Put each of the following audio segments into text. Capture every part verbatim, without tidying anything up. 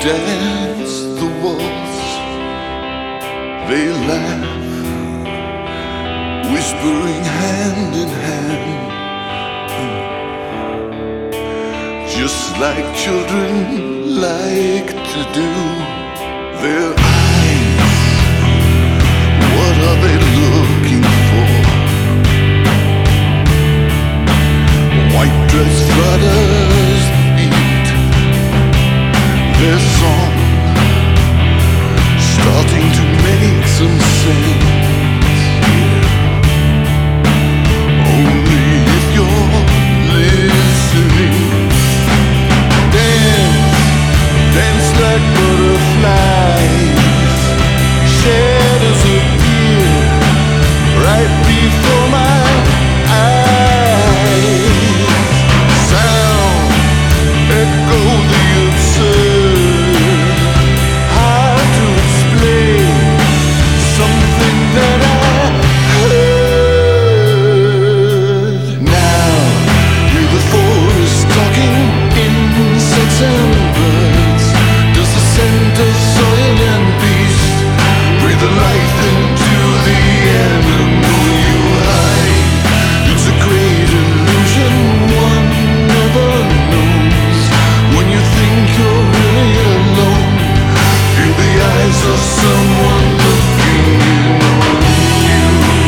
dance the waltz, they laugh, whispering hand in hand, just like children like to do. Their eyes, what are they looking for? White dress flutters the beat, their song starting to make some sense. Yeah. Only if you're listening. Dance, dance like butterflies. Shadows appear right before my eyes. Sound echo the absurd. Hard to explain something that I heard. Now hear the forest talking, insects and birds. Does the scent of soil and beast breathe the life into the animal you hide? It's a great illusion one never knows. When you think you're really alone, feel the eyes of someone looking in on you.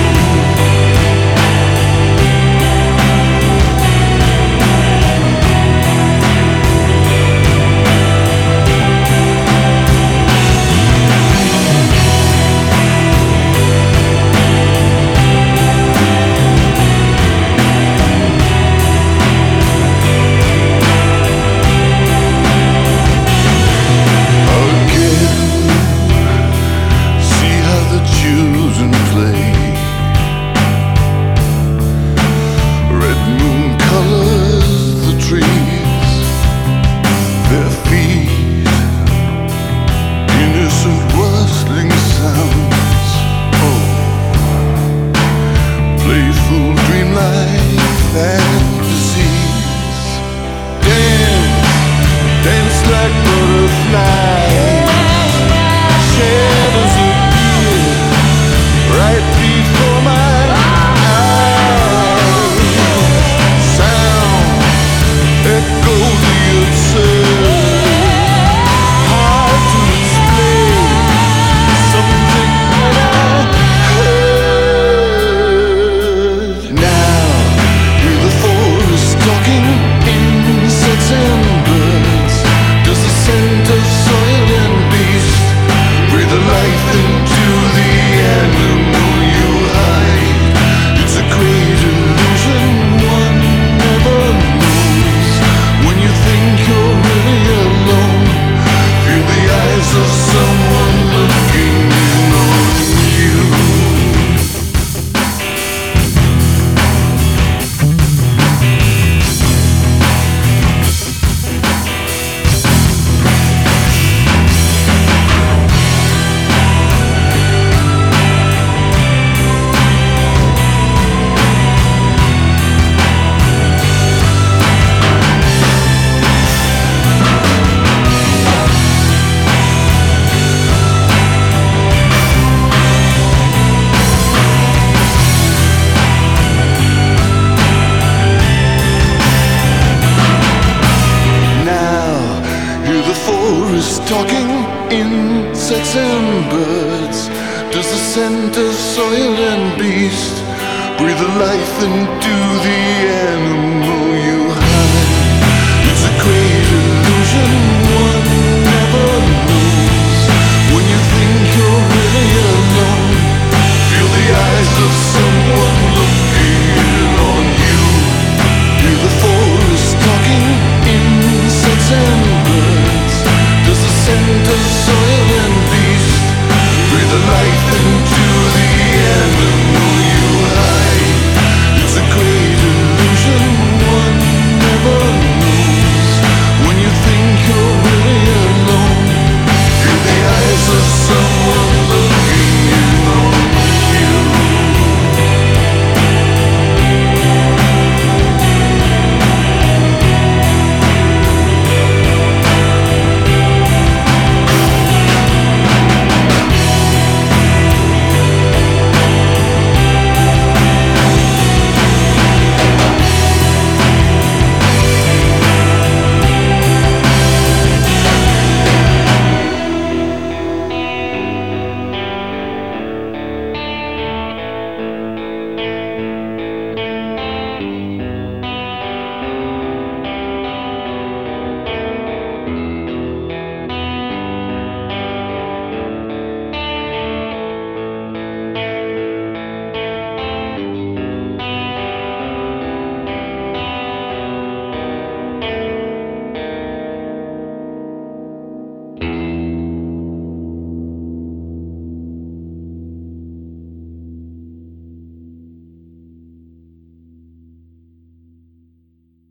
Again, see how the children play. Red moon colors the trees, their feet, innocent rustling sounds. Oh, playful dreamlike fantasies. Dance, dance like butterflies. Shadows appear right before my eyes. Sound echo the absurd. Hard to explain something that I heard. Now hear the forest talking, insects and birds. Does the scent of soil and beast breathe the life into the animal you hide? It's a great illusion one never knows. When you think you're really alone, feel the eyes of someone looking in on you. Talking insects and birds. Does the scent of soil and beast breathe the life into the animal